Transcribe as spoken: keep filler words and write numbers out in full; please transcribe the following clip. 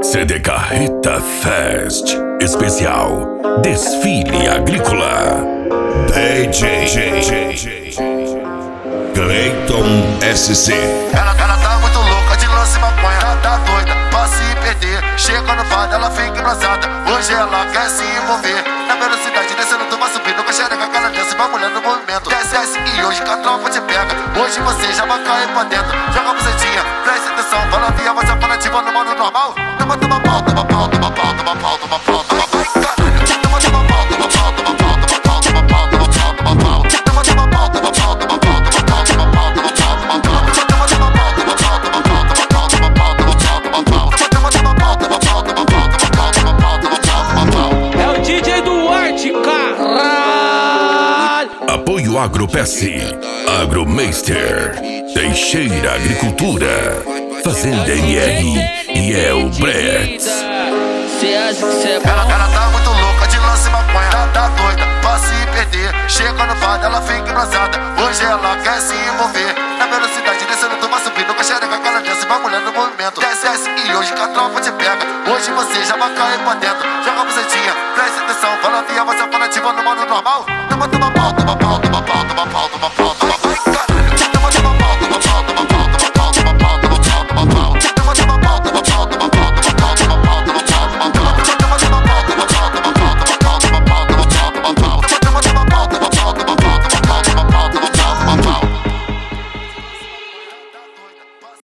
C D Carreta Fest Especial Desfile Agrícola. D J Cleiton S C. Ela, ela tá muito louca de lance maconha, tá, tá doida pra se perder. Chega no fado, ela fica embrasada. Hoje ela quer se envolver. Na velocidade, descendo do mar, subindo com a xereca, cara dança, vai mulher no movimento. Desce, desce e hoje que a tropa te pega. Hoje você já vai cair pra dentro. Joga a bucetinha, presta atenção, fala via, mas aparativa no modo normal. Toma, toma pau, toma pau, toma pau, toma pau, toma pau, toma pau. Toma, toma pau, toma pau, toma pau, toma pau, toma pau, toma pau, toma pau. Toma, toma pau, toma pau, toma pau, toma pau, toma pau, toma pau, toma pau. Toma, toma pau, toma pau, toma pau, toma pau, toma pau, toma pau, toma pau. Toma, toma pau, toma pau, toma pau, toma pau, toma pau, toma pau, toma pau. É o D J Duarte, caralho! Apoio AgroPesc, Agromeister, Teixeira Agricultura, Fazenda M R e El Brett. Cê acha que cê é Ela, bom? ela tá muito louca de lance maconha, tá, tá doida pra se perder. Chega no fado, ela fica embrasada. Hoje ela quer se envolver. Na velocidade, descendo do mar, subindo com a xereca, cara dança, vai mulher no movimento. Desce, desce e hoje que a tropa te pega. Hoje você já vai cair pra dentro. Joga a bucetinha,